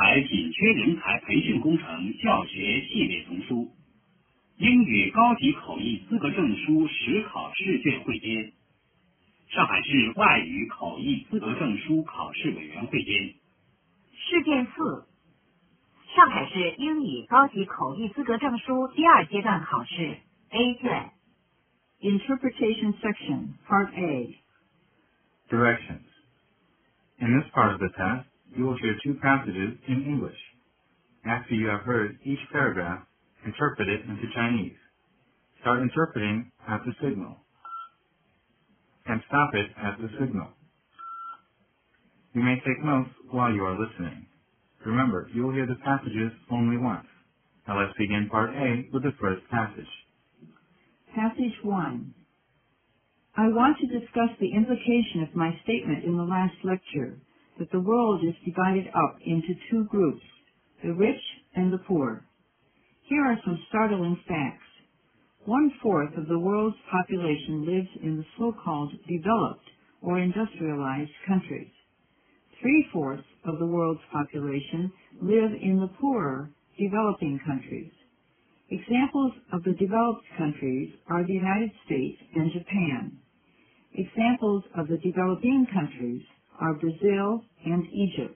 才紧缺人才培训工程教学系列丛书，英语高级口译资格证书实考试卷汇编，上海市外语口译资格证书考试委员会编。 事件4，上海市英语高级口译资格证书第2阶段考试 A 卷。Interpretation section, Part A. Directions. In this part of the test, you will hear 2 passages in English. After you have heard each paragraph, interpret it into Chinese. Start interpreting at the signal, and stop it at the signal. You may take notes while you are listening. Remember, you will hear the passages only once. Now let's begin Part A with the first passage. Passage 1. I want to discuss the implication of my statement in the last lecture that the world is divided up into 2 groups, the rich and the poor. Here are some startling facts. 1/4 of the world's population lives in the so-called developed or industrialized countries. 3/4 of the world's population live in the poorer, developing countries. Examples of the developed countries are the United States and Japan. Examples of the developing countries are Brazil and Egypt.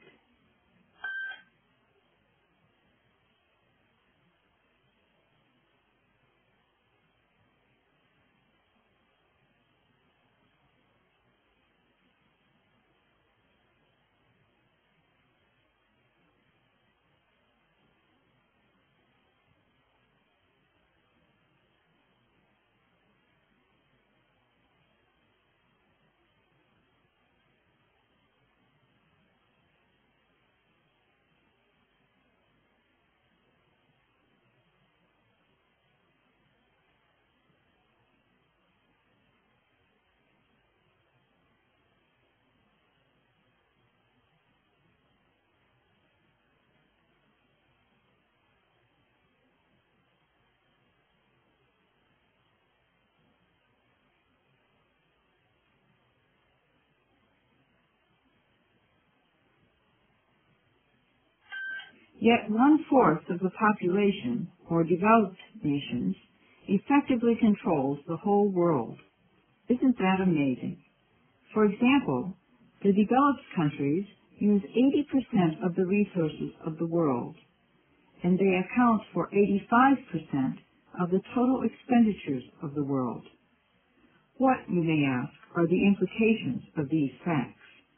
Yet 1/4 of the population, or developed nations, effectively controls the whole world. Isn't that amazing? For example, the developed countries use 80% of the resources of the world, and they account for 85% of the total expenditures of the world. What, you may ask, are the implications of these facts?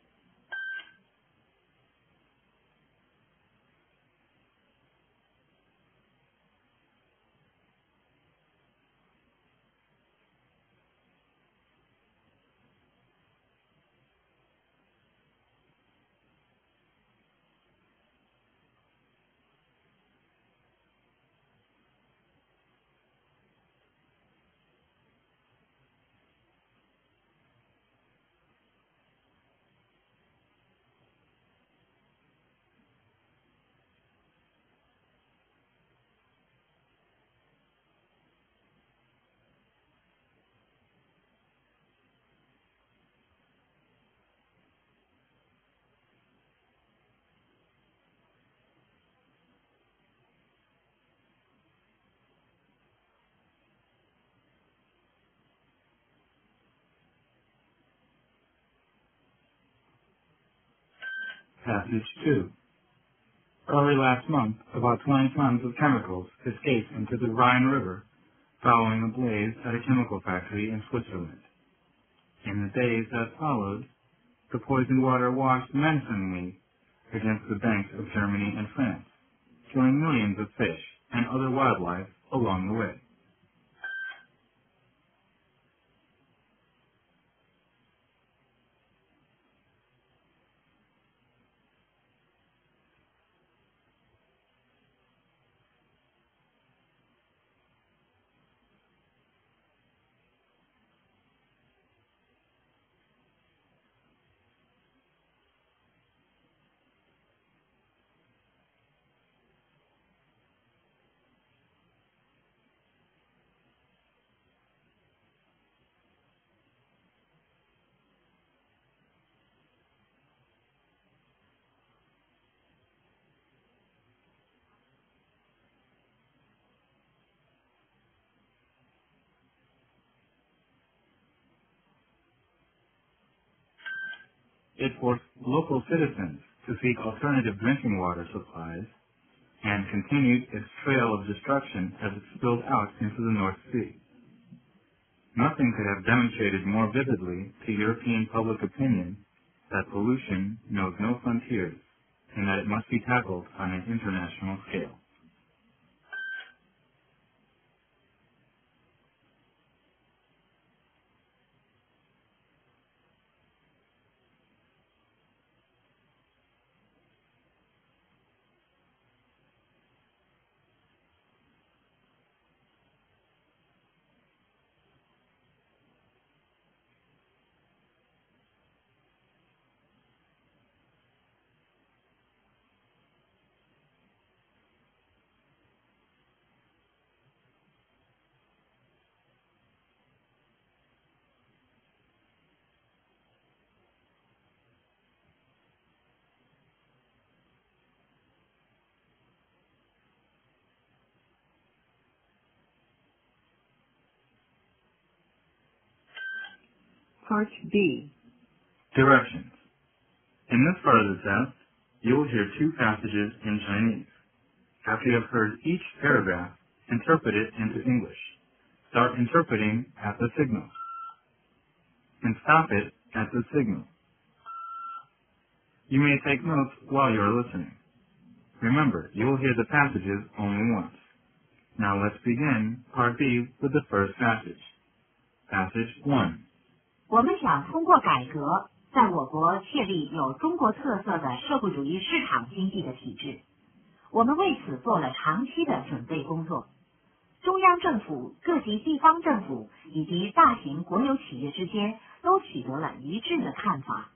Passage 2. Early last month, about 20 tons of chemicals escaped into the Rhine River following a blaze at a chemical factory in Switzerland. In the days that followed, the poisoned water washed menacingly against the banks of Germany and France, killing millions of fish and other wildlife along the way. It forced local citizens to seek alternative drinking water supplies and continued its trail of destruction as it spilled out into the North Sea. Nothing could have demonstrated more vividly to European public opinion that pollution knows no frontiers and that it must be tackled on an international scale. Part B. Directions. In this part of the test, you will hear two passages in Chinese. After you have heard each paragraph, interpret it into English. Start interpreting at the signal, and stop it at the signal. You may take notes while you are listening. Remember, you will hear the passages only once. Now let's begin Part B with the first passage. Passage 1. 我们想通过改革，在我国确立有中国特色的社会主义市场经济的体制。我们为此做了长期的准备工作。中央政府、各级地方政府以及大型国有企业之间都取得了一致的看法。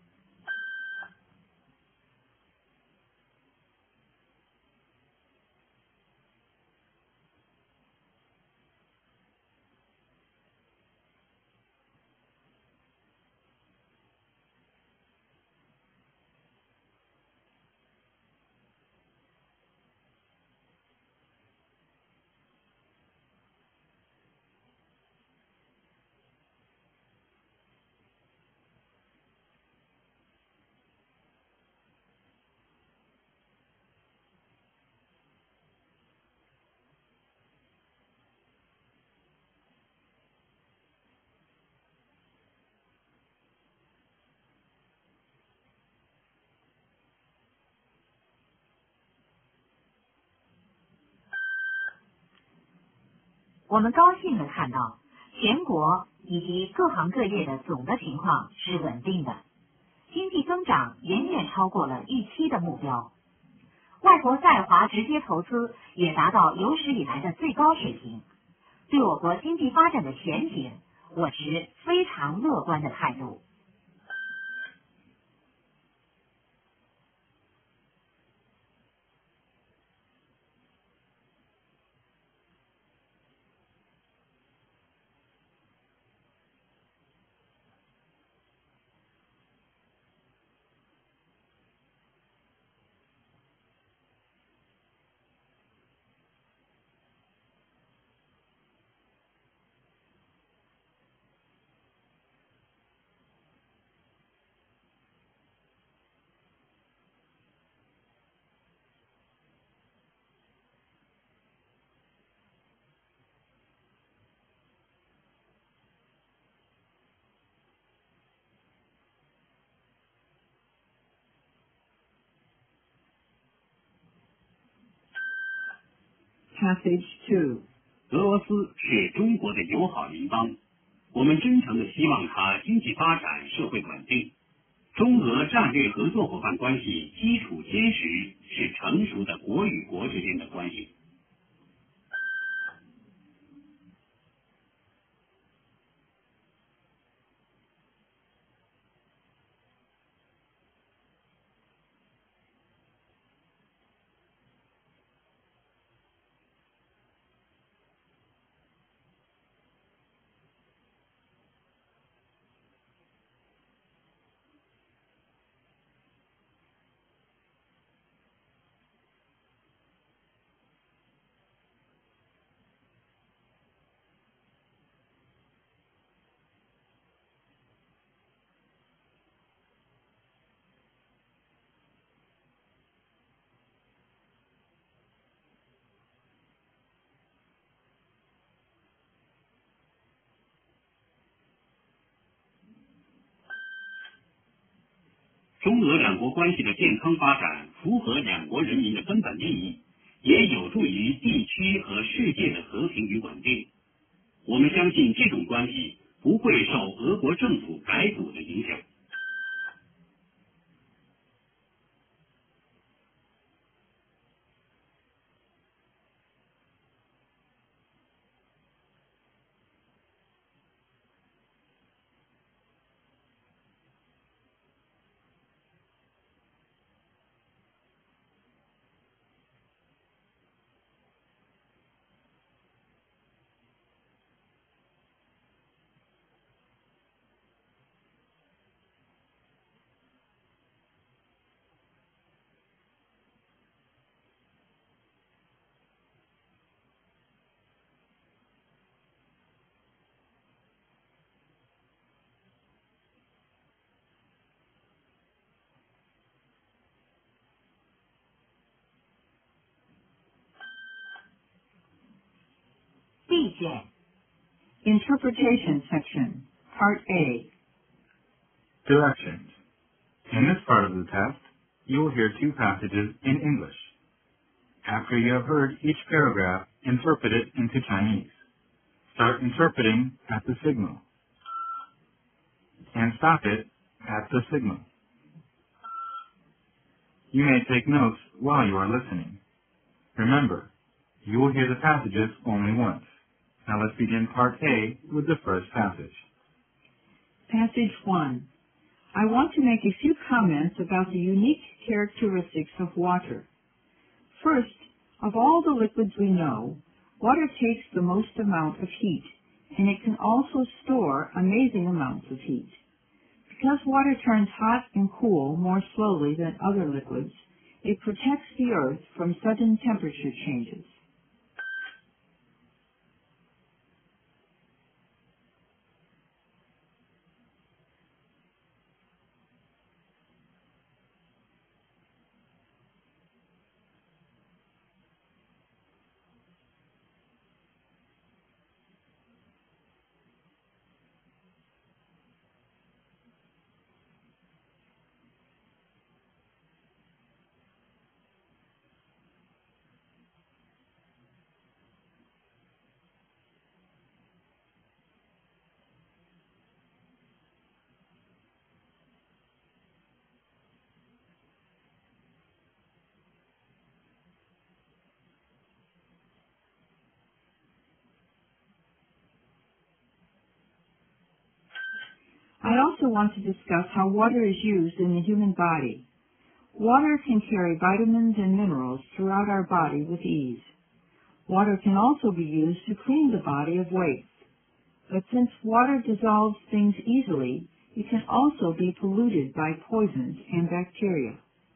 我们高兴地看到，全国以及各行各业的总的情况是稳定的，经济增长远远超过了预期的目标，外国在华直接投资也达到有史以来的最高水平。对我国经济发展的前景，我持非常乐观的态度。 Passage 2. 俄罗斯是中国的友好邻邦，我们真诚地希望它经济发展、社会稳定。中俄战略合作伙伴关系基础坚实，是成熟的国与国之间的关系。 中俄两国关系的健康发展符合两国人民的根本利益，也有助于地区和世界的和平与稳定。我们相信这种关系不会受俄国政府改组的影响。 B 卷 Interpretation section, Part A. Directions. In this part of the test, you will hear two passages in English. After you have heard each paragraph, interpret it into Chinese. Start interpreting at the signal. And stop it at the signal. You may take notes while you are listening. Remember, you will hear the passages only once. Now let's begin Part A with the first passage. Passage 1. I want to make a few comments about the unique characteristics of water. First, of all the liquids we know, water takes the most amount of heat, and it can also store amazing amounts of heat. Because water turns hot and cool more slowly than other liquids, it protects the earth from sudden temperature changes. I also want to discuss how water is used in the human body. Water can carry vitamins and minerals throughout our body with ease. Water can also be used to clean the body of waste. But since water dissolves things easily, it can also be polluted by poisons and bacteria.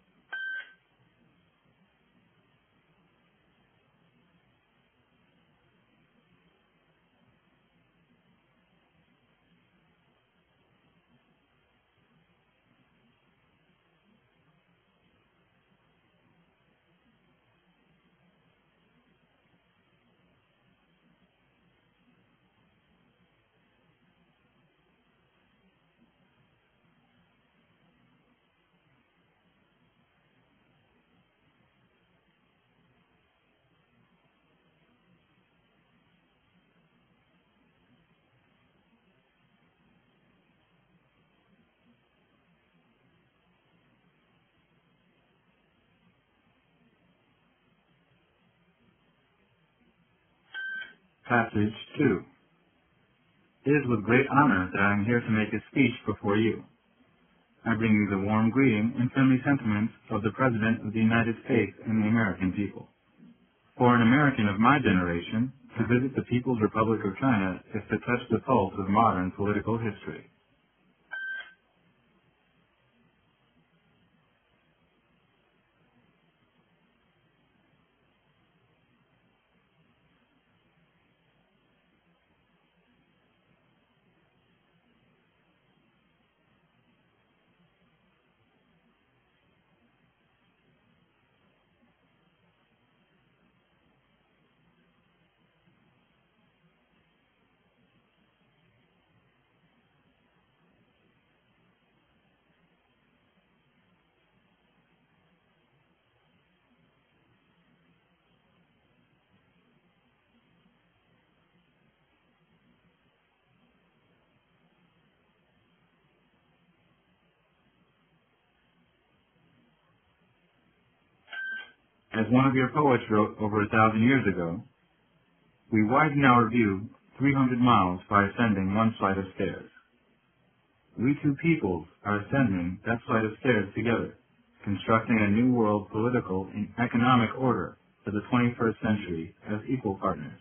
Passage 2. It is with great honor that I am here to make a speech before you. I bring you the warm greeting and friendly sentiments of the President of the United States and the American people. For an American of my generation, to visit the People's Republic of China is to touch the pulse of modern political history. As one of your poets wrote over 1,000 years ago, we widen our view 300 miles by ascending one flight of stairs. We two peoples are ascending that flight of stairs together, constructing a new world political and economic order for the 21st century as equal partners.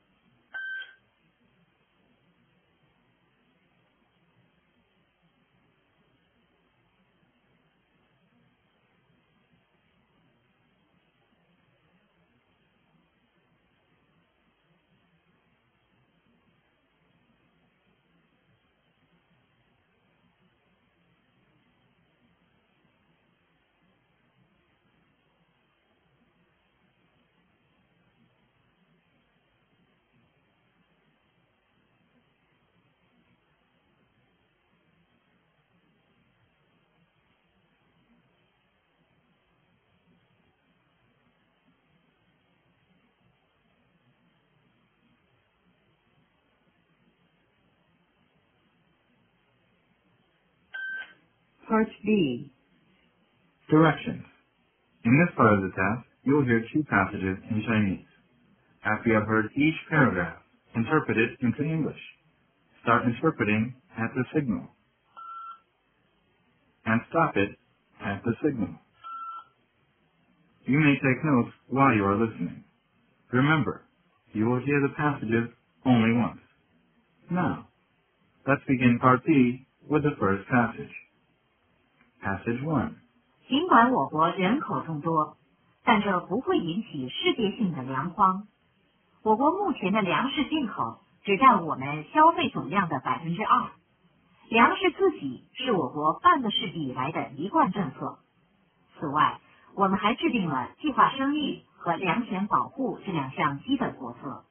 Part B. Directions. In this part of the test, you will hear two passages in Chinese. After you have heard each paragraph, interpret it into English. Start interpreting at the signal. And stop it at the signal. You may take notes while you are listening. Remember, you will hear the passages only once. Now, let's begin Part B with the first passage. Passage 1. 尽管我国人口众多，但这不会引起世界性的粮荒。我国目前的粮食进口只占我们消费总量的2%，粮食自给是我国半个世纪以来的一贯政策。此外，我们还制定了计划生育和粮权保护这两项基本国策。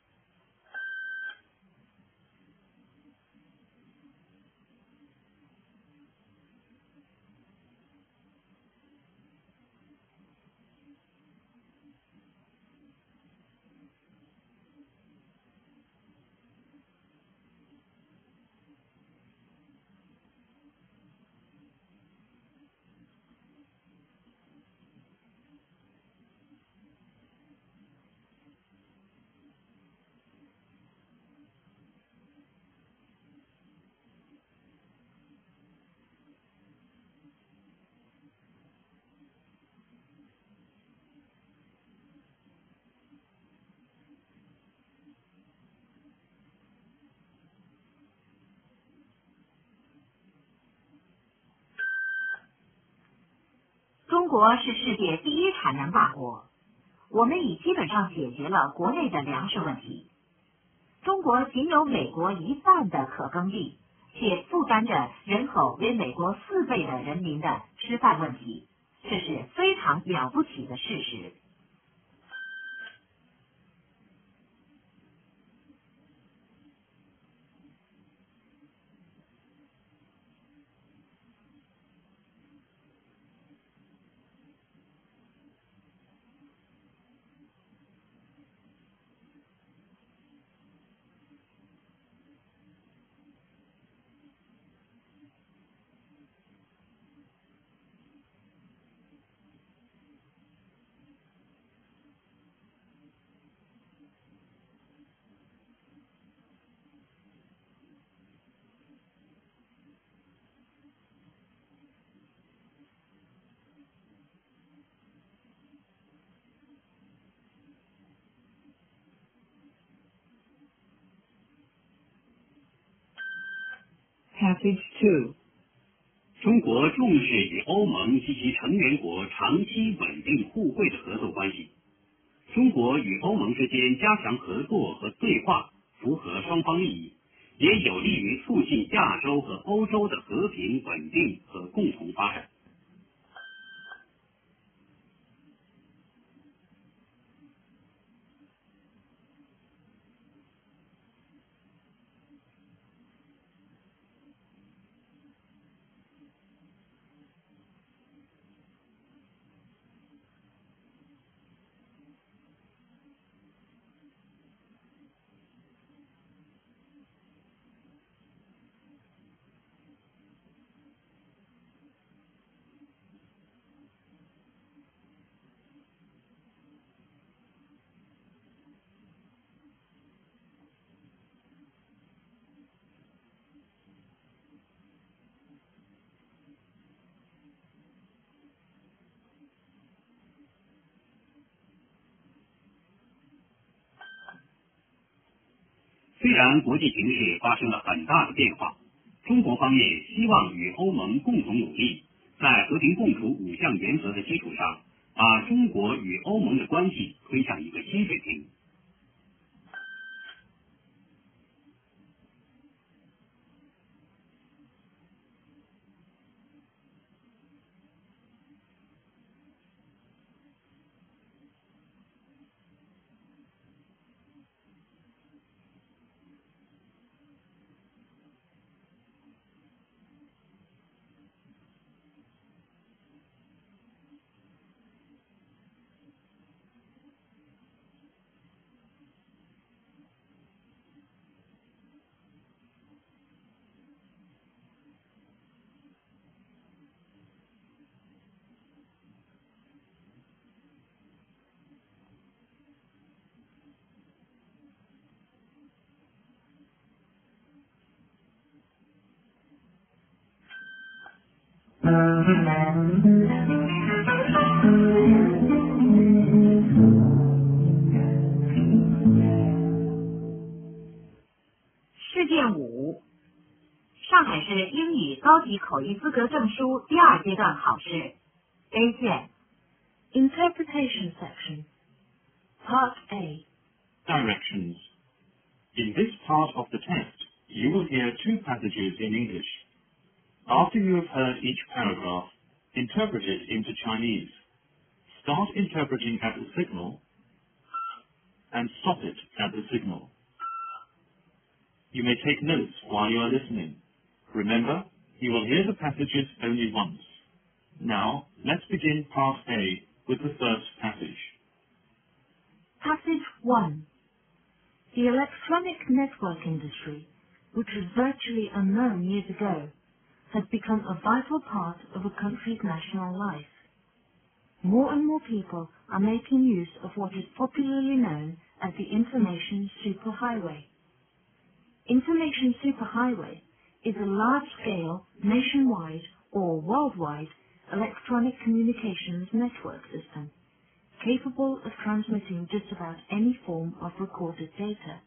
中国是世界第一产粮大国，我们已基本上解决了国内的粮食问题。中国仅有美国1半的可耕地，且负担着人口为美国4倍的人民的吃饭问题，这是非常了不起的事实。 Passage 2. 中国重视与欧盟及其成员国长期稳定互惠的合作关系。中国与欧盟之间加强合作和对话，符合双方利益，也有利于促进亚洲和欧洲的和平、稳定和共同发展。 虽然国际形势发生了很大的变化，中国方面希望与欧盟共同努力，在和平共处5项原则的基础上，把中国与欧盟的关系推向一个新水平。 事件5，上海市英语高级口译资格证书第2阶段考试 A 卷 Interpretation section. Part A. Directions. In this part of the test, you will hear 2 passages in English. After you have heard each paragraph, interpret it into Chinese. Start interpreting at the signal and stop it at the signal. You may take notes while you are listening. Remember, you will hear the passages only once. Now, let's begin Part A with the first passage. Passage 1. The electronic network industry, which was virtually unknown years ago, has become a vital part of a country's national life. More and more people are making use of what is popularly known as the information superhighway. Information superhighway is a large-scale, nationwide or worldwide electronic communications network system, capable of transmitting just about any form of recorded data.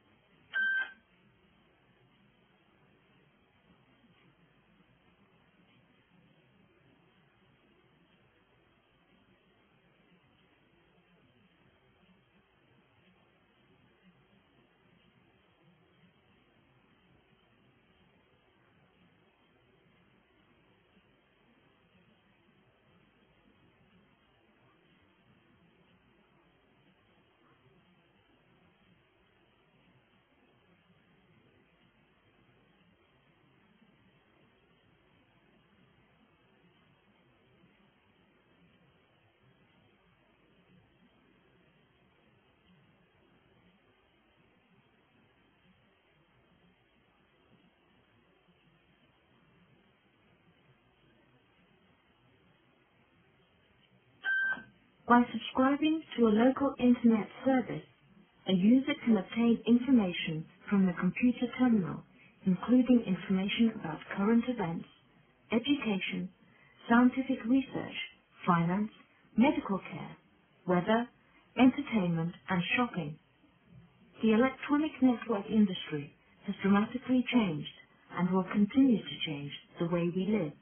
By subscribing to a local internet service, a user can obtain information from the computer terminal, including information about current events, education, scientific research, finance, medical care, weather, entertainment, and shopping. The electronic network industry has dramatically changed and will continue to change the way we live.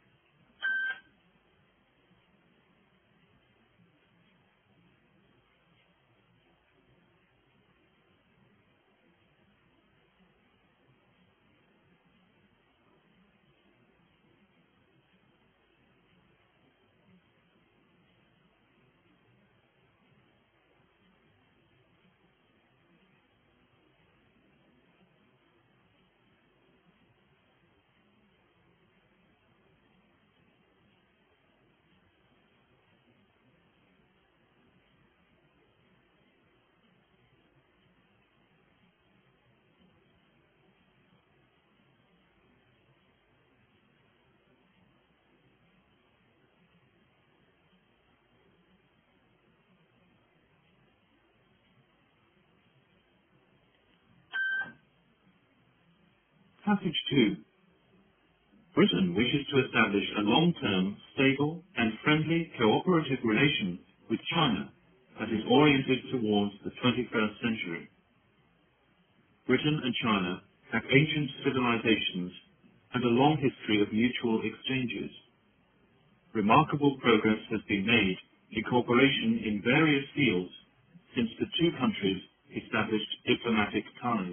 Passage 2. Britain wishes to establish a long-term, stable and friendly cooperative relation with China that is oriented towards the 21st century. Britain and China have ancient civilizations and a long history of mutual exchanges. Remarkable progress has been made in cooperation in various fields since the two countries established diplomatic ties.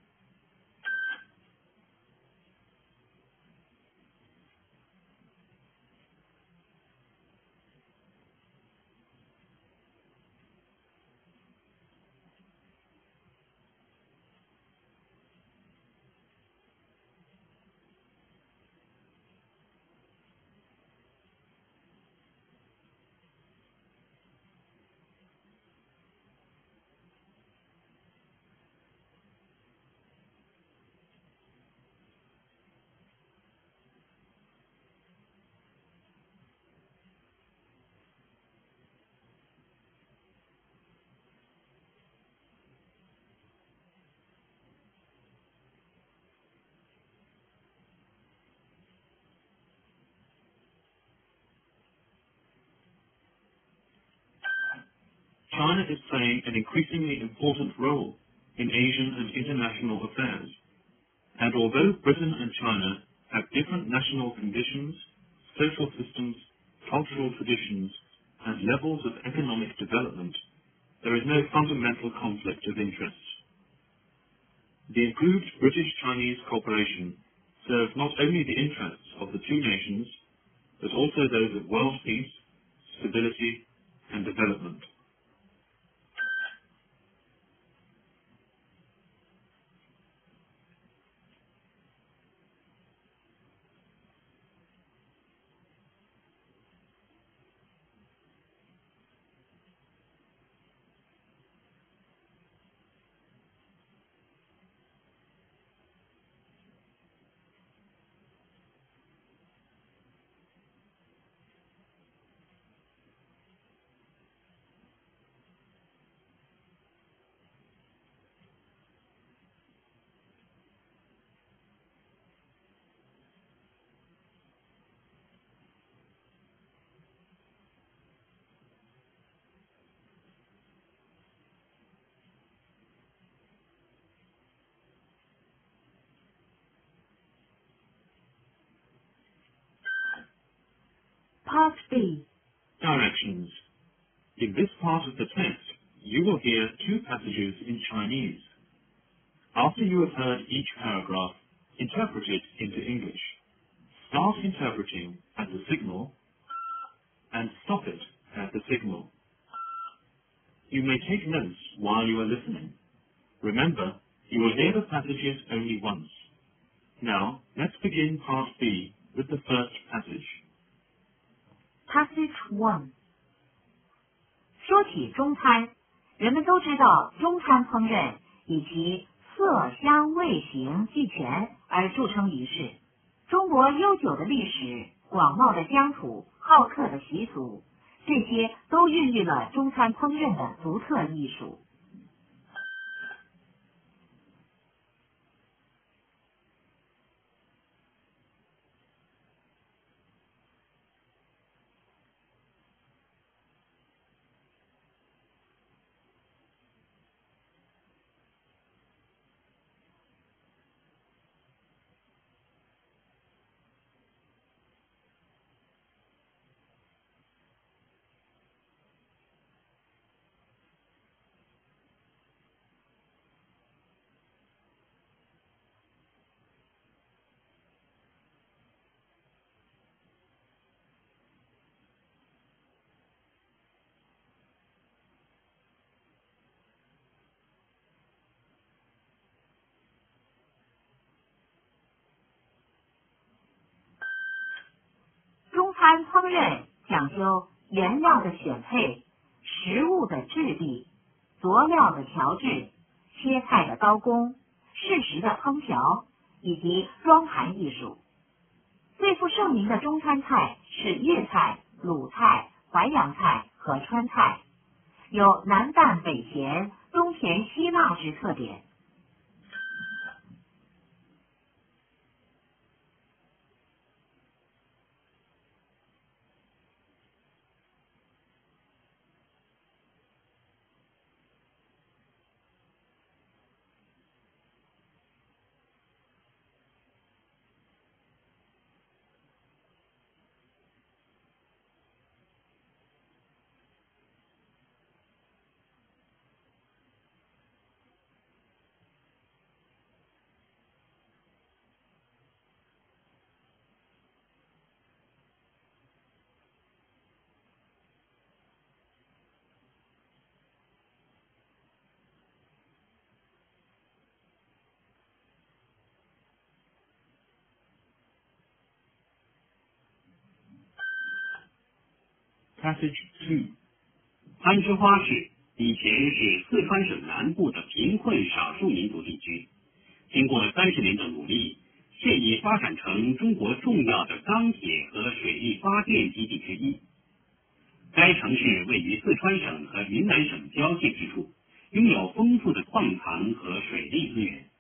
China is playing an increasingly important role in Asian and international affairs, and although Britain and China have different national conditions, social systems, cultural traditions, and levels of economic development, there is no fundamental conflict of interest. The improved British-Chinese cooperation serves not only the interests of the two nations, but also those of world peace, stability, and development. Part B. Directions. In this part of the text, you will hear two passages in Chinese. After you have heard each paragraph, interpret it into English. Start interpreting at the signal and stop it at the signal. You may take notes while you are listening. Remember, you will hear the passages only once. Now, let's begin Part B with the first passage. Passage 1. 说起中餐，人们都知道中餐烹饪以其色香味形俱全而著称于世。中国悠久的历史、广袤的疆土、好客的习俗，这些都孕育了中餐烹饪的独特艺术。中餐烹饪讲究原料的选配、食物的质地、佐料的调制、切菜的刀工、适时的烹调以及装盘艺术。最负盛名的中餐菜是粤菜、鲁菜、淮扬菜和川菜，有南淡北咸、中甜西辣之特点。 Passage 2. 攀枝花市以前是四川省南部的贫困少数民族地区，经过30年的努力，现已发展成中国重要的钢铁和水利发电基地之一。该城市位于四川省和云南省交界之处，拥有丰富的矿藏和水利资源。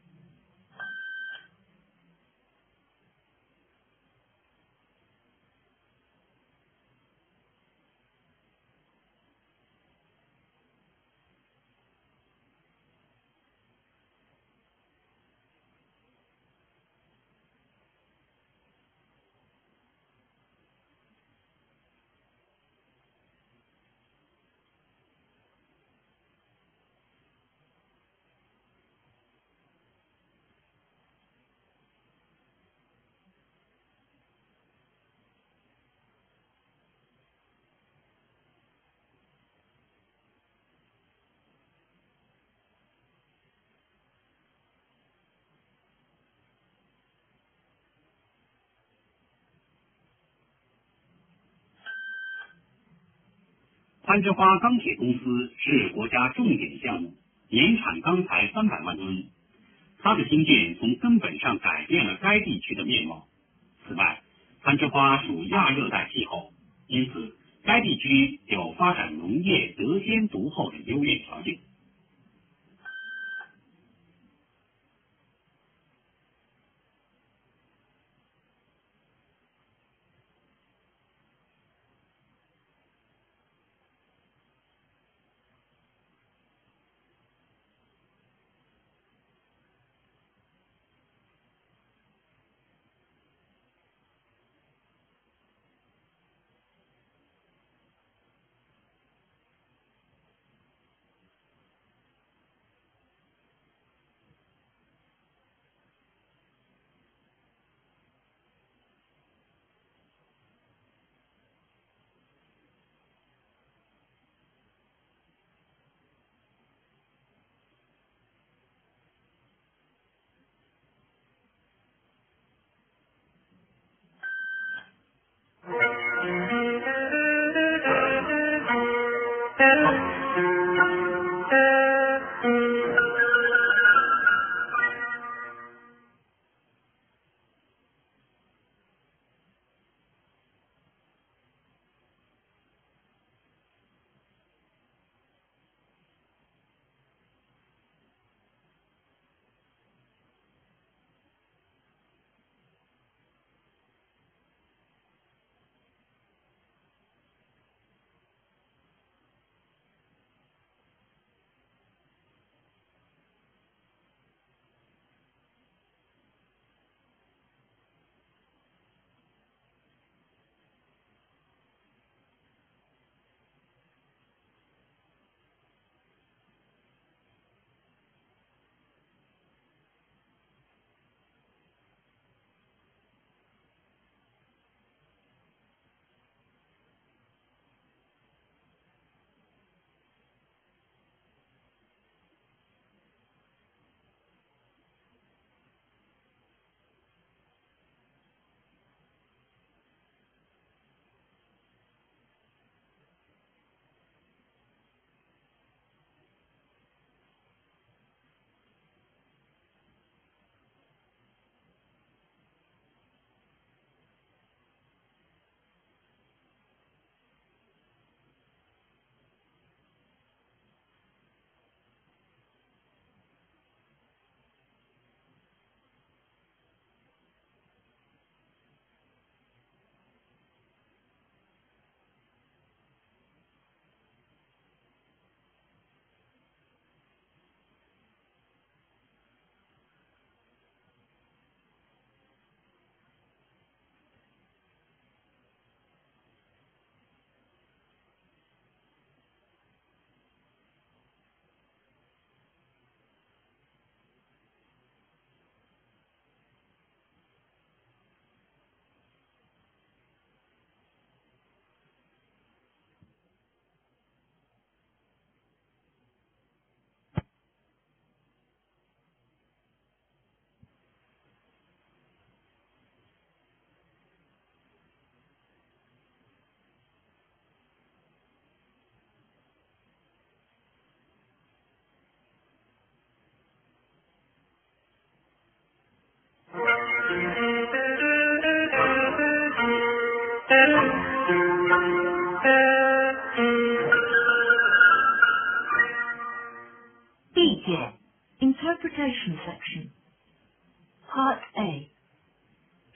攀枝花钢铁公司是国家重点项目，年产钢材300万吨。它的兴建从根本上改变了该地区的面貌。此外，攀枝花属亚热带气候，因此该地区有发展农业得天独厚的优越条件。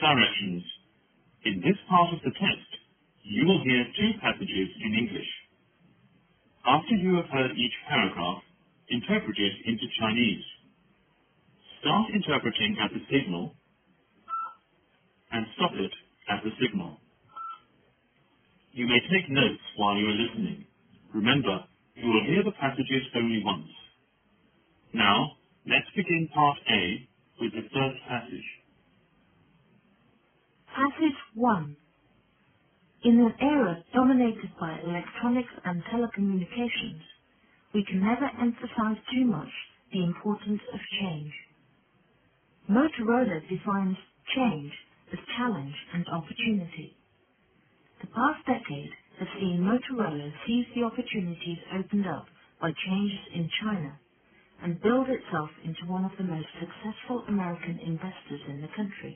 Directions. In this part of the test, you will hear two passages in English. After you have heard each paragraph, interpret it into Chinese. Start interpreting at the signal and stop it at the signal. You may take notes while you are listening. Remember, you will hear the passages only once. Now, let's begin part A with the first passage. Passage 1. In an era dominated by electronics and telecommunications, we can never emphasize too much the importance of change. Motorola defines change as challenge and opportunity. The past decade has seen Motorola seize the opportunities opened up by changes in China and build itself into one of the most successful American investors in the country.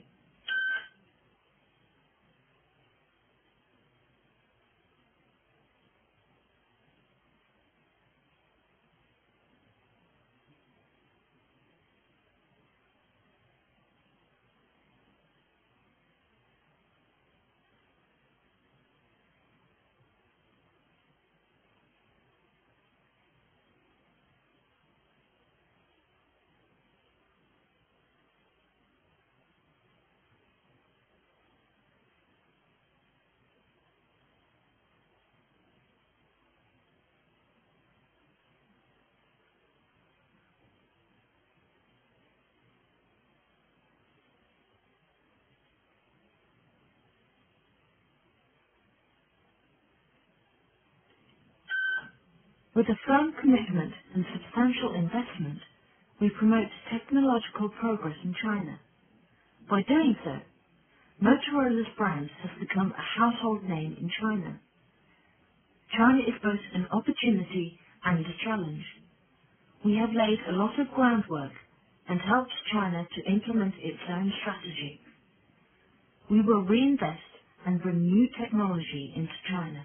With a firm commitment and substantial investment, we promote technological progress in China. By doing so, Motorola's brand has become a household name in China. China is both an opportunity and a challenge. We have laid a lot of groundwork and helped China to implement its own strategy. We will reinvest and bring new technology into China.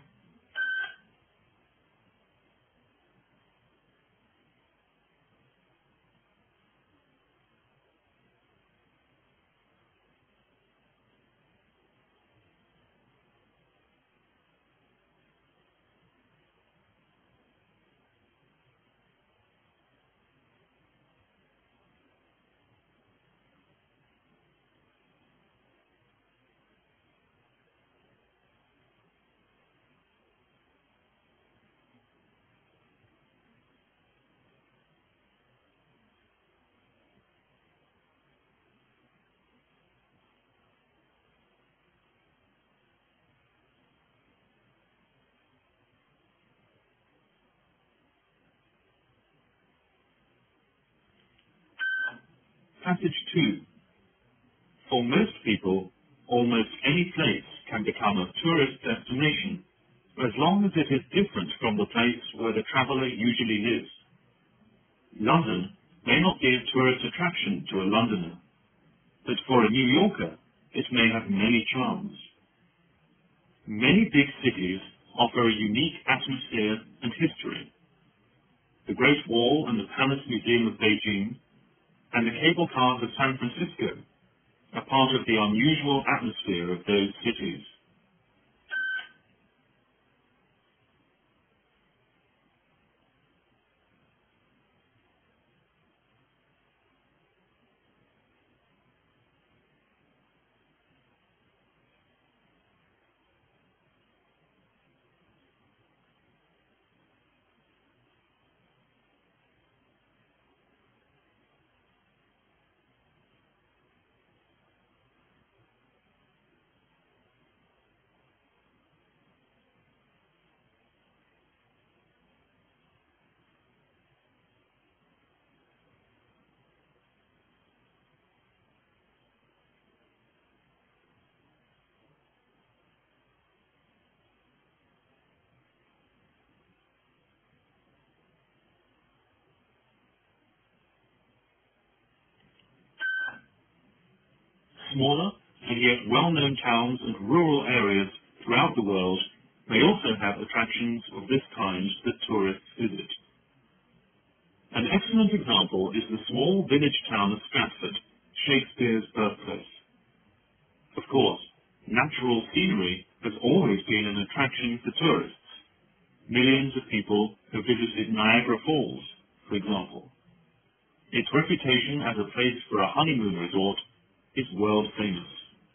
Passage 2. For most people, almost any place can become a tourist destination, as long as it is different from the place where the traveller usually lives. London may not give tourist attraction to a Londoner, but for a New Yorker, it may have many charms. Many big cities offer a unique atmosphere and history. The Great Wall and the Palace Museum of Beijing and the cable cars of San Francisco are part of the unusual atmosphere of those cities. Smaller and yet well-known towns and rural areas throughout the world may also have attractions of this kind that tourists visit. An excellent example is the small village town of Stratford, Shakespeare's birthplace. For course, natural scenery has always been an attraction for tourists. Millions of people have visited Niagara Falls, for example. Its reputation as a place for a honeymoon resort is world famous.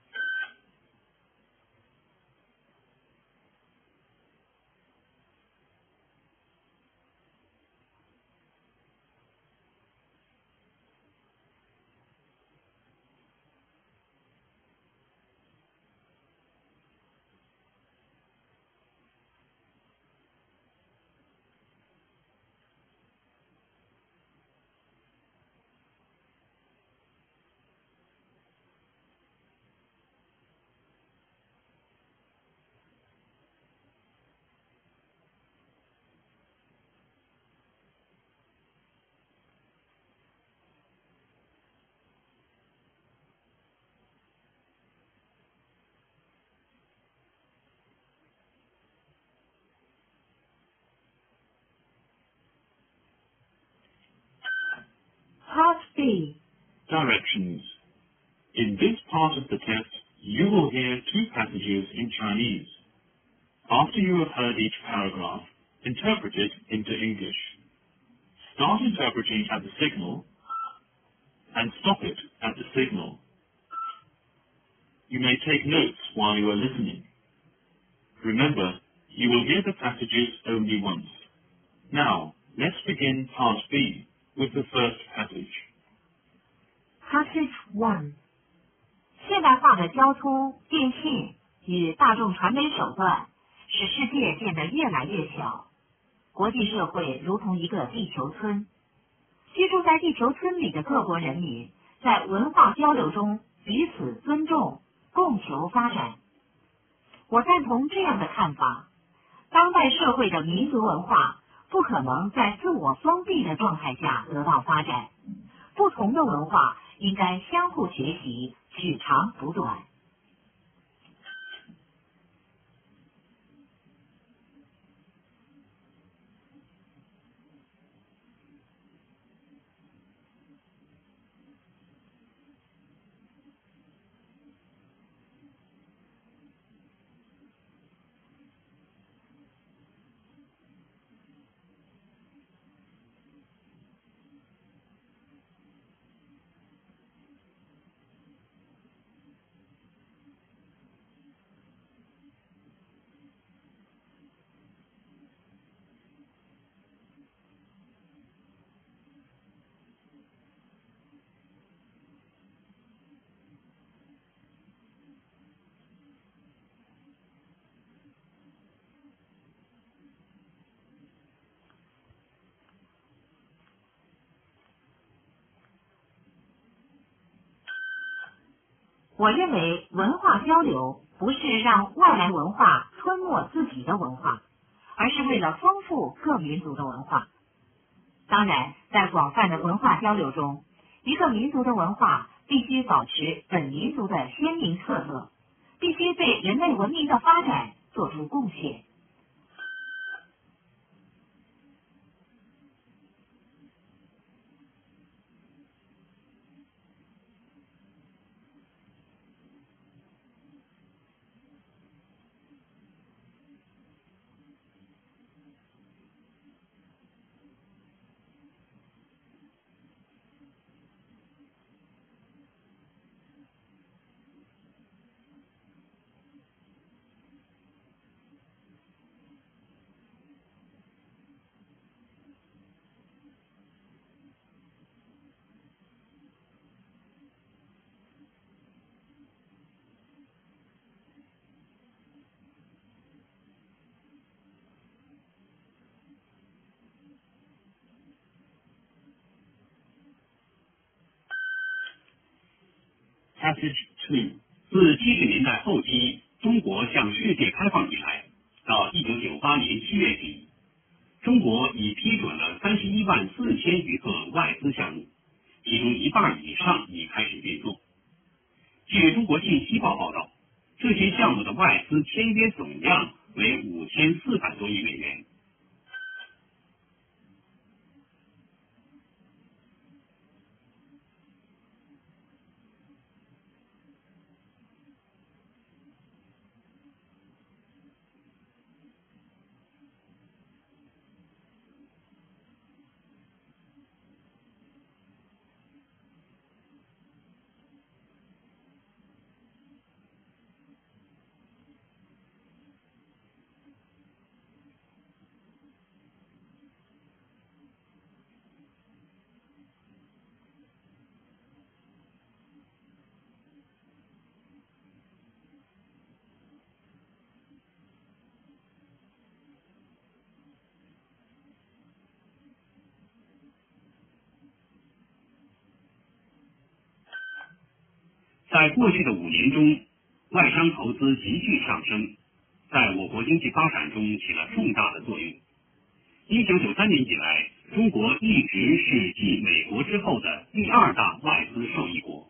Part B. Directions. In this part of the test, you will hear two passages in Chinese. After you have heard each paragraph, interpret it into English. Start interpreting at the signal and stop it at the signal. You may take notes while you are listening. Remember, you will hear the passages only once. Now, let's begin Part B with the first passage. Passage 1. 现代化的交通、电信与大众传媒手段使世界变得越来越小。国际社会如同一个地球村，居住在地球村里的各国人民在文化交流中彼此尊重，共求发展。我赞同这样的看法。当代社会的民族文化不可能在自我封闭的状态下得到发展，不同的文化应该相互学习，取长补短。我认为文化交流不是让外来文化吞没自己的文化，而是为了丰富各民族的文化。当然，在广泛的文化交流中，一个民族的文化必须保持本民族的鲜明特色，必须对人类文明的发展做出贡献。 Passage 2. 自70年代后期中国向世界开放以来，到1998年7月底，中国已批准了31万4000余个外资项目，其中一半以上已开始运作。据中国信息报报道，这些项目的外资签约总量为5400多亿美元。 在过去的5年中，外商投资急剧上升，在我国经济发展中起了重大的作用。1993年以来，中国一直是继美国之后的第2大外资受益国。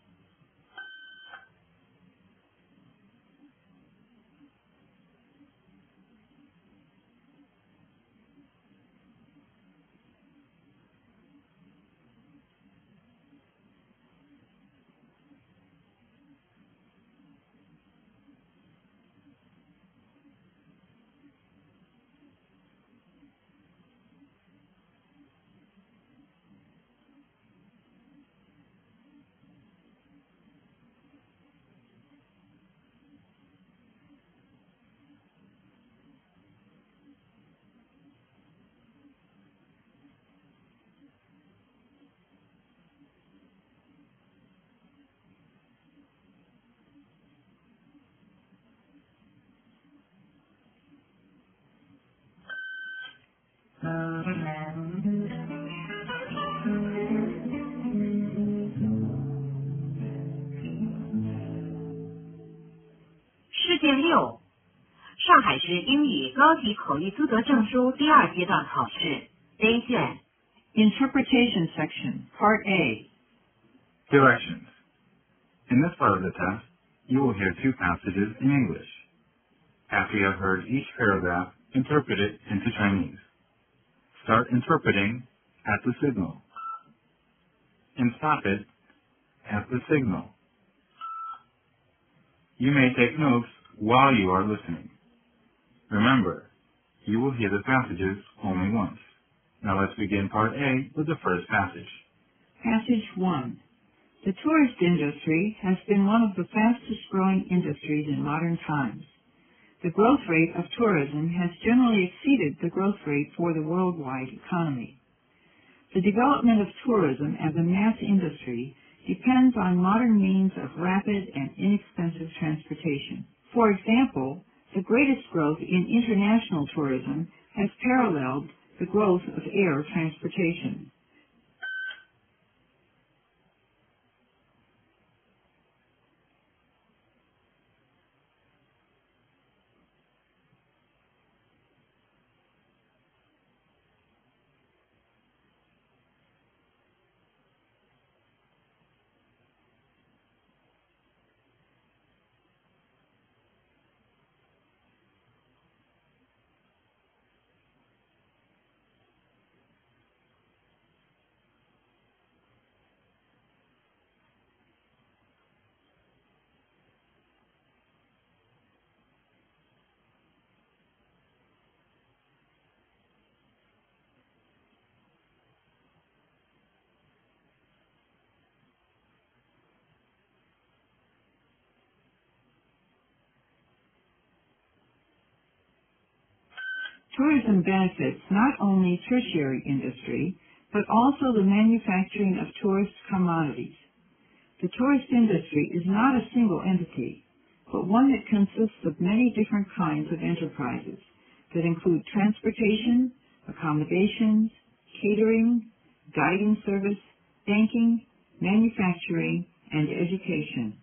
试卷6，上海市英语高级口译资格证书第2阶段考试 A 卷 Interpretation section, Part A. Directions. In this part of the test, you will hear 2 passages in English. After you have heard each paragraph, interpret it into Chinese. Start interpreting at the signal. And stop it at the signal. You may take notes while you are listening. Remember, you will hear the passages only once. Now let's begin Part A with the first passage. Passage 1. The tourist industry has been one of the fastest growing industries in modern times. The growth rate of tourism has generally exceeded the growth rate for the worldwide economy. The development of tourism as a mass industry depends on modern means of rapid and inexpensive transportation. For example, the greatest growth in international tourism has paralleled the growth of air transportation. Tourism benefits not only tertiary industry, but also the manufacturing of tourist commodities. The tourist industry is not a single entity, but one that consists of many different kinds of enterprises that include transportation, accommodations, catering, guiding service, banking, manufacturing, and education.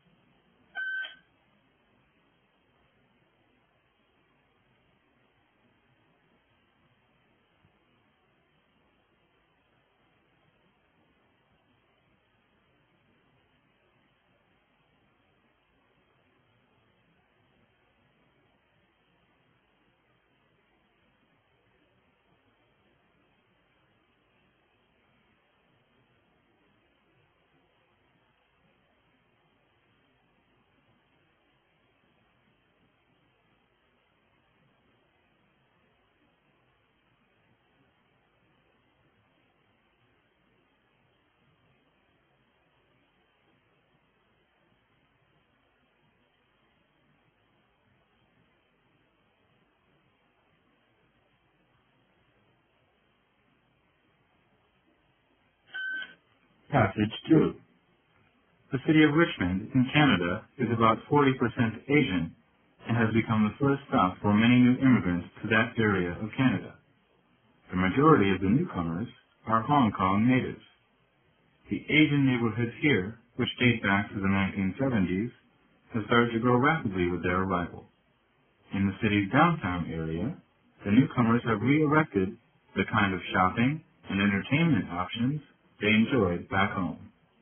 Passage 2. The city of Richmond in Canada is about 40% Asian and has become the first stop for many new immigrants to that area of Canada. The majority of the newcomers are Hong Kong natives. The Asian neighborhoods here which date back to the 1970s, have started to grow rapidly with their arrival. In the city's downtown area, the newcomers have re-erected the kind of shopping and entertainment options they enjoyed back home.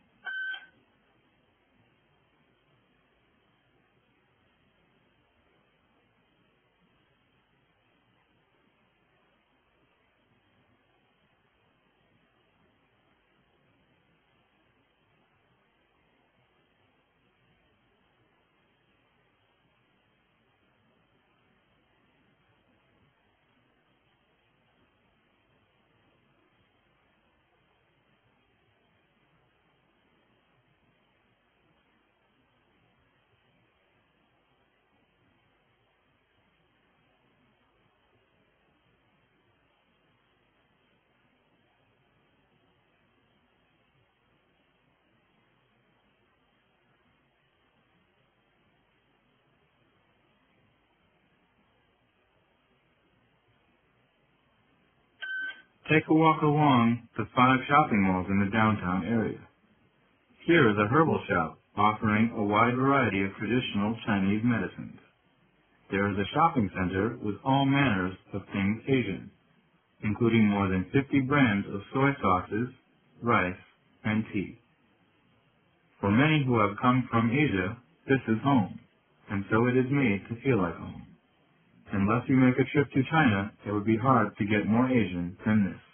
Take a walk along the 5 shopping malls in the downtown area. Here is a herbal shop offering a wide variety of traditional Chinese medicines. There is a shopping center with all manners of things Asian, including more than 50 brands of soy sauces, rice, and tea. For many who have come from Asia, this is home, and so it is made to feel like home. Unless you make a trip to China, it would be hard to get more Asian than this.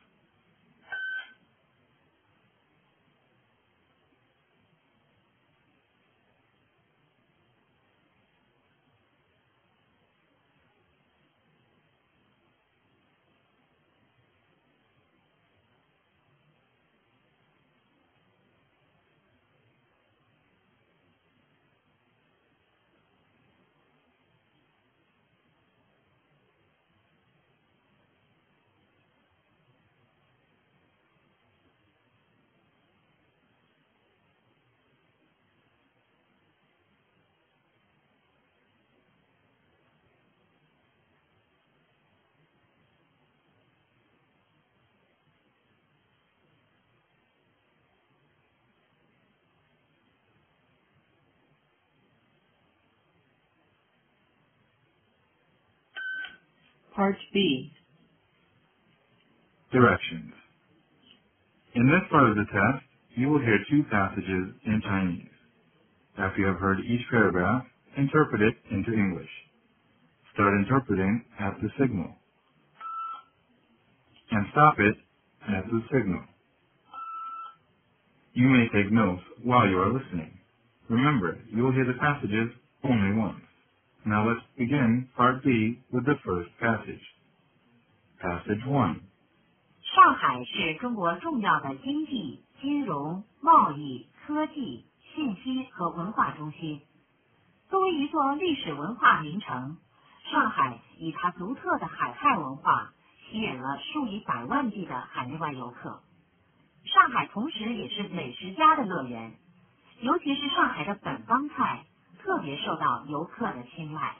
Part B. Directions. In this part of the test, you will hear 2 passages in Chinese. After you have heard each paragraph, interpret it into English. Start interpreting at the signal. And stop it at the signal. You may take notes while you are listening. Remember, you will hear the passages only once. Now let's begin Part B with the first passage. Passage 1. 上海是中国重要的经济、金融、贸易、科技、信息和文化中心。作为一座历史文化名城，上海以它独特的海派文化吸引了数以百万计的海内外游客。上海同时也是美食家的乐园，尤其是上海的本帮菜特别受到游客的青睐。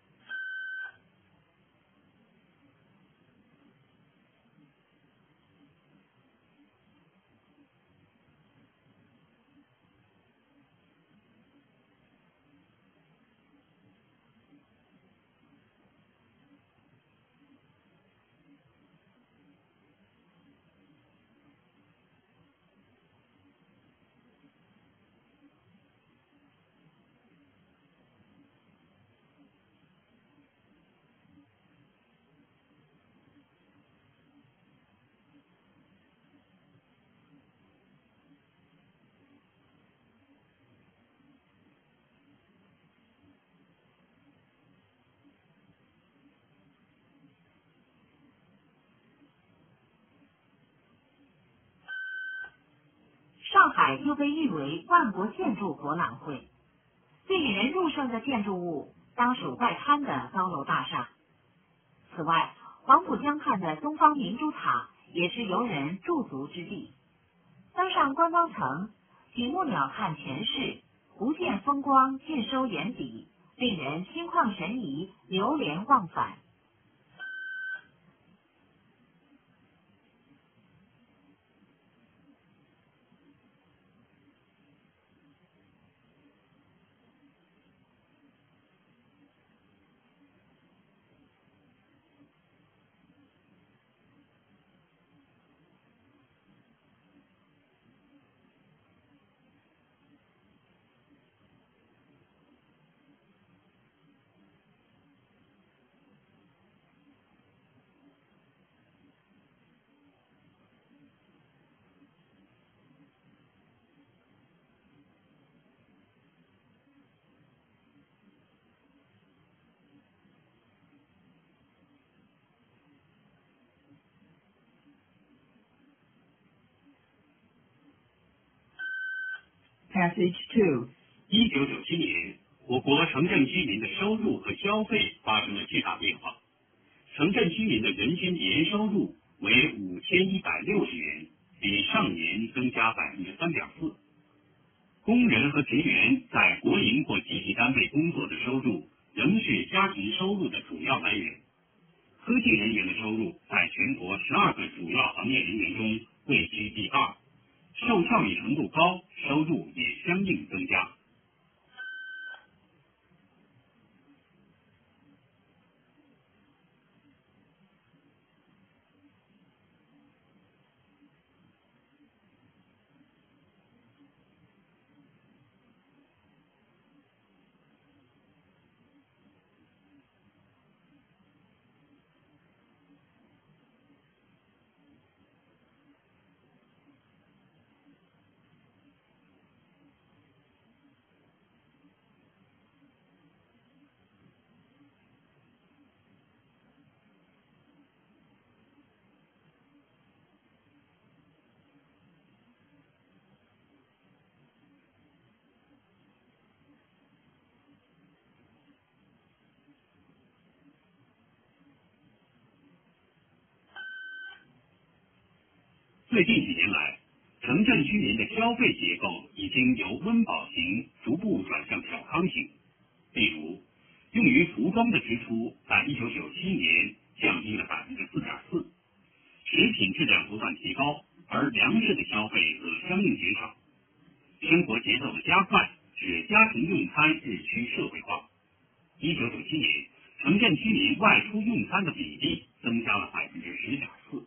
上海又被誉为万国建筑博览会，最引人入胜的建筑物当属外滩的高楼大厦。此外，黄浦江畔的东方明珠塔也是游人驻足之地。登上观光层，举目鸟瞰全市，无限风光尽收眼底，令人心旷神怡，流连忘返。 Passage 2. 1997年，我国城镇居民的收入和消费发生了巨大变化。城镇居民的人均年收入为5160元，比上年增加3.4%。工人和职员在国营或集体单位工作的收入仍是家庭收入的主要来源。科技人员的收入在全国12个主要行业人员中位居第2，受教育程度高，收入也相应增加。最近几年来，城镇居民的消费结构已经由温饱型逐步转向小康型。例如，用于服装的支出在1997年降低了4.4%，食品质量不断提高，而粮食的消费则相应减少。生活节奏的加快使家庭用餐日趋社会化。1997年，城镇居民外出用餐的比例增加了10.4%。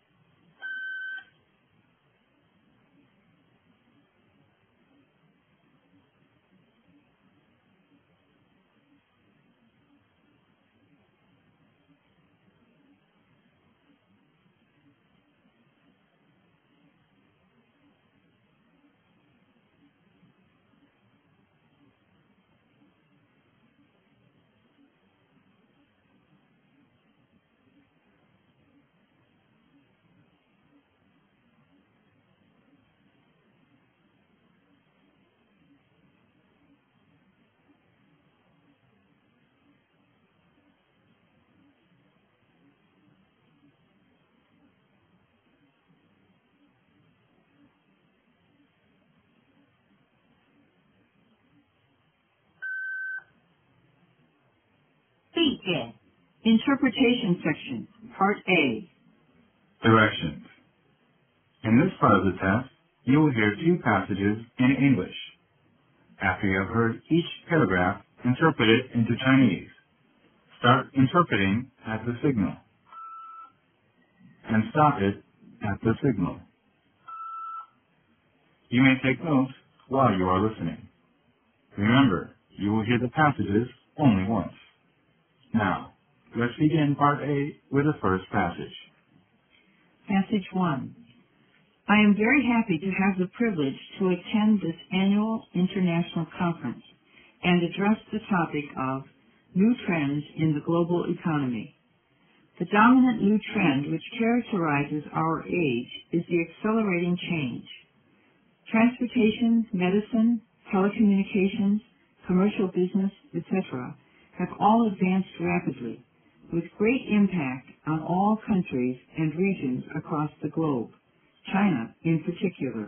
B 卷 Interpretation section, Part A. Directions. In this part of the test, you will hear 2 passages in English. After you have heard each paragraph, interpret it into Chinese. Start interpreting at the signal, and stop it at the signal. You may take notes while you are listening. Remember, you will hear the passages only once. Now, let's begin Part A with the first passage. Passage 1. I am very happy to have the privilege to attend this annual international conference and address the topic of new trends in the global economy. The dominant new trend which characterizes our age is the accelerating change. Transportation, medicine, telecommunications, commercial business, etc. have all advanced rapidly, with great impact on all countries and regions across the globe, China in particular.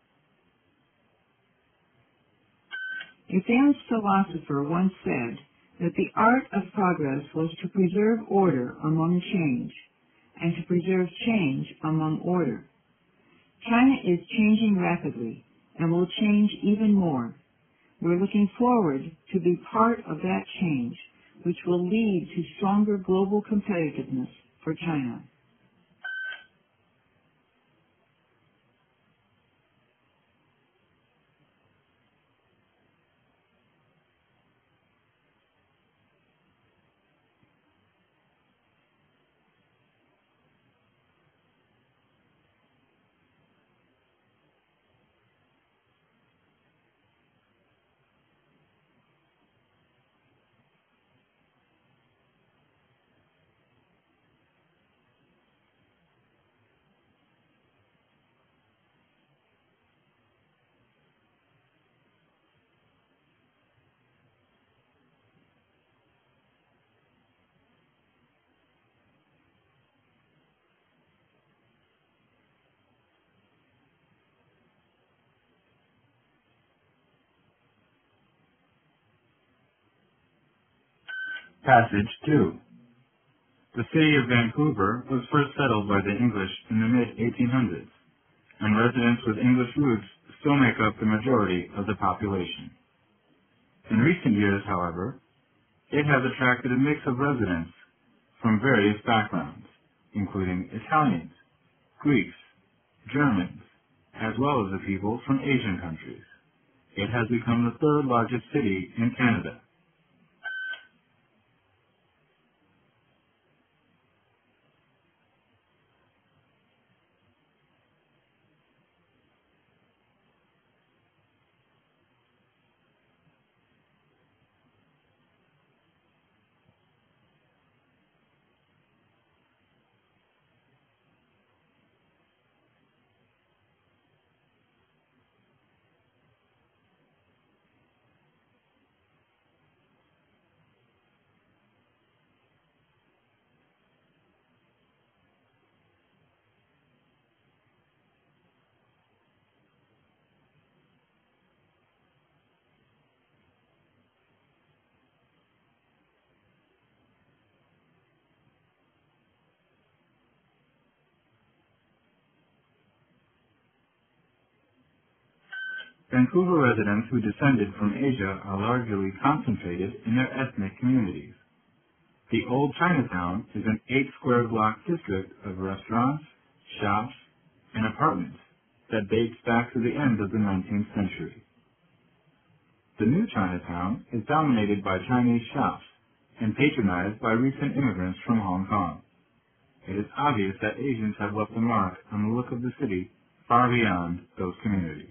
A famous philosopher once said that the art of progress was to preserve order among change, and to preserve change among order. China is changing rapidly and will change even more. We're looking forward to be part of that change, which will lead to stronger global competitiveness for China. Passage 2. The city of Vancouver was first settled by the English in the mid-1800s, and residents with English roots still make up the majority of the population. In recent years, however, it has attracted a mix of residents from various backgrounds, including Italians, Greeks, Germans, as well as the people from Asian countries. It has become the third largest city in Canada. Vancouver residents who descended from Asia are largely concentrated in their ethnic communities. The Old Chinatown is an 8-square-block district of restaurants, shops, and apartments that dates back to the end of the 19th century. The New Chinatown is dominated by Chinese shops and patronized by recent immigrants from Hong Kong. It is obvious that Asians have left a mark on the look of the city far beyond those communities.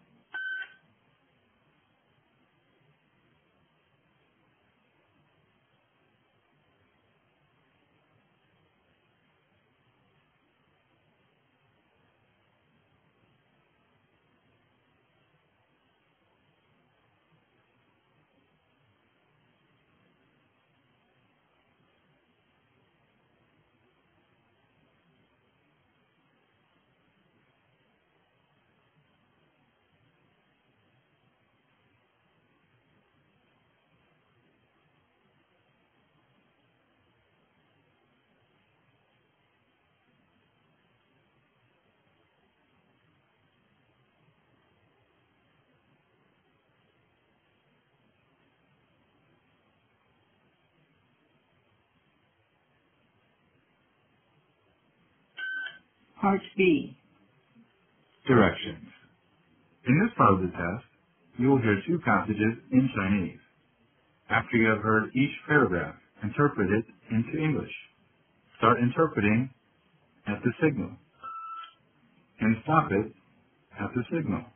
Part B. Directions. In this part of the test, you will hear 2 passages in Chinese. After you have heard each paragraph, interpret it into English. Start interpreting at the signal, and stop it at the signal.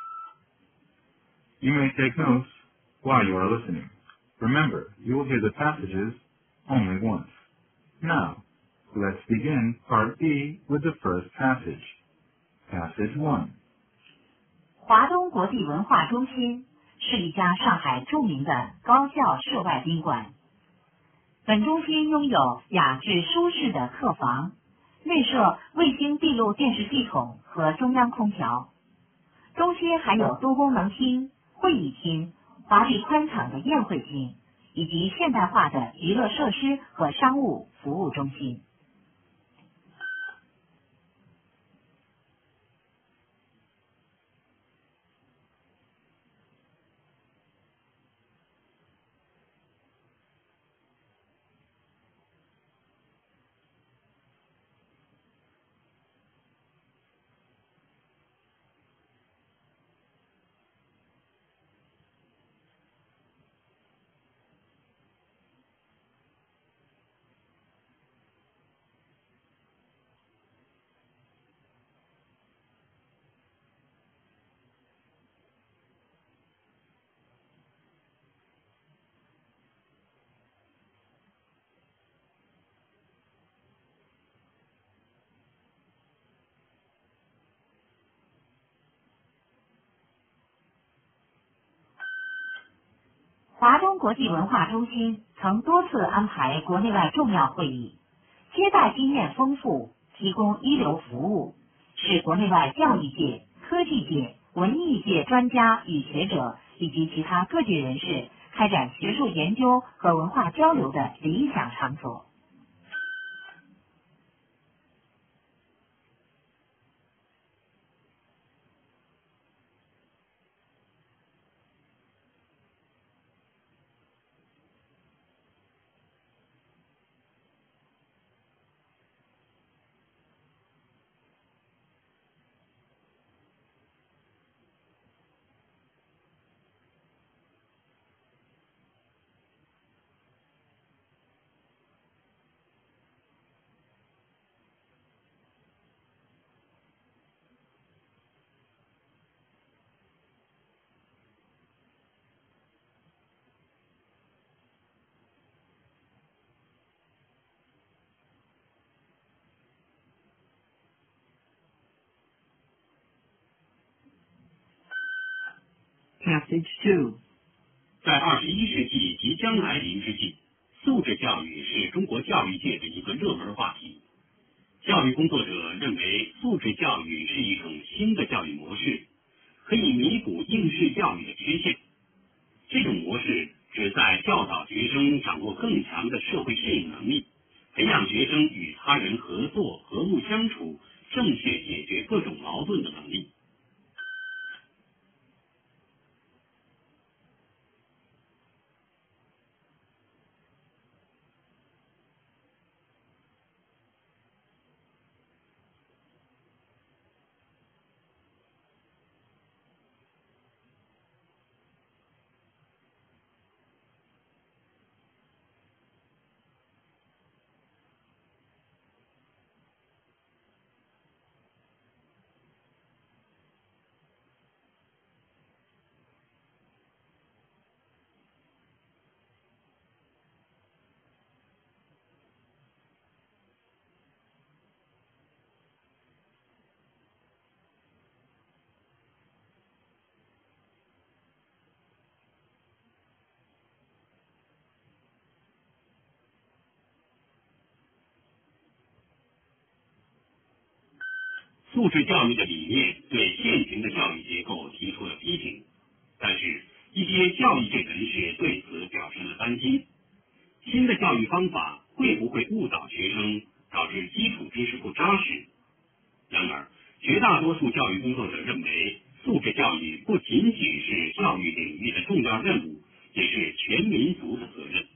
You may take notes while you are listening. Remember, you will hear the passages only once. Now, let's begin Part B with the first passage. Passage 1. 华东国际文化中心是一家上海著名的高校涉外宾馆。本中心拥有雅致舒适的客房，内设卫星闭路电视系统和中央空调。中心还有多功能厅、会议厅、华丽宽敞的宴会厅以及现代化的娱乐设施和商务服务中心。华东国际文化中心曾多次安排国内外重要会议，接待经验丰富，提供一流服务，使国内外教育界、科技界、文艺界专家与学者以及其他各界人士开展学术研究和文化交流的理想场所。 Passage 2. 在21世纪即将来临之际，素质教育是中国教育界的一个热门话题。教育工作者认为，素质教育是一种新的教育模式，可以弥补应试教育的缺陷。这种模式旨在教导学生掌握更强的社会适应能力，培养学生与他人合作、和睦相处、正确解决各种矛盾的能力。素质教育的理念对现行的教育结构提出了批评，但是一些教育界人士对此表示了担心。新的教育方法会不会误导学生，导致基础知识不扎实？然而，绝大多数教育工作者认为，素质教育不仅仅是教育领域的重要任务，也是全民族的责任。